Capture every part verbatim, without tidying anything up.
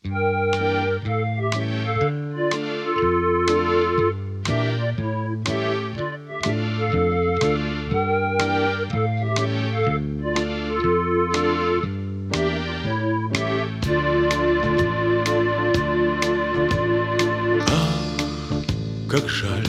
Как жаль,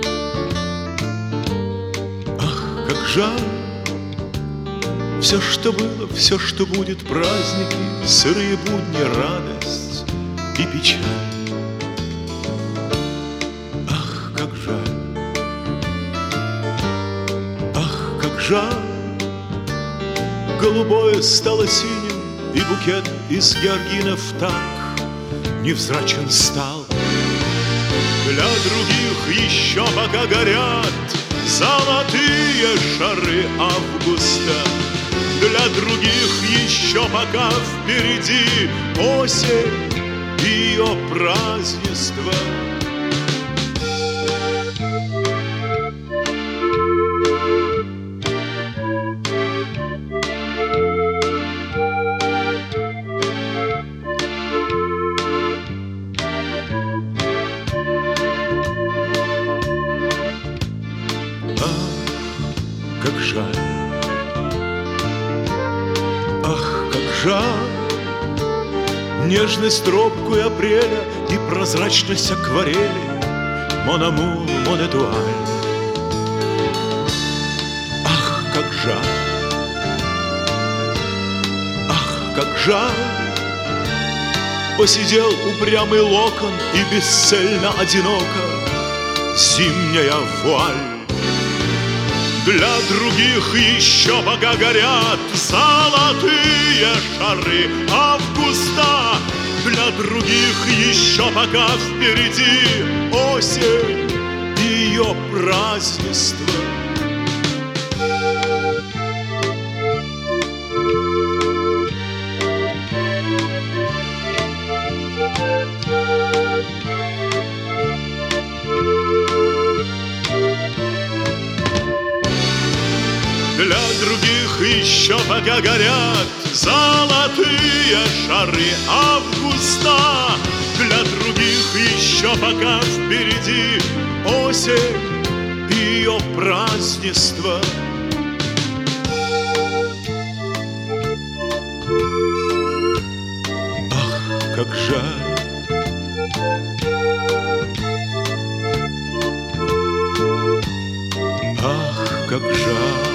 ах, как жаль, все, что было, все, что будет, праздники, сырые будни, радость и печаль. Ах, как жаль, ах, как жаль, голубое стало синим, и букет из георгинов так невзрачен стал. Для других еще пока горят золотые шары августа. Для других еще пока впереди осень и ее празднество. Как жаль, ах, как жаль, нежность робкую апреля и прозрачность акварели, мон амур, мон этуаль. Ах, как жаль, ах, как жаль, посидел упрямый локон и бесцельно одиноко зимняя вуаль. Для других еще пока горят золотые шары августа. Для других еще пока впереди осень и ее празднество. Для других еще пока горят золотые шары августа. Для других еще пока впереди осень и ее празднество. Ах, как жаль, ах, как жаль.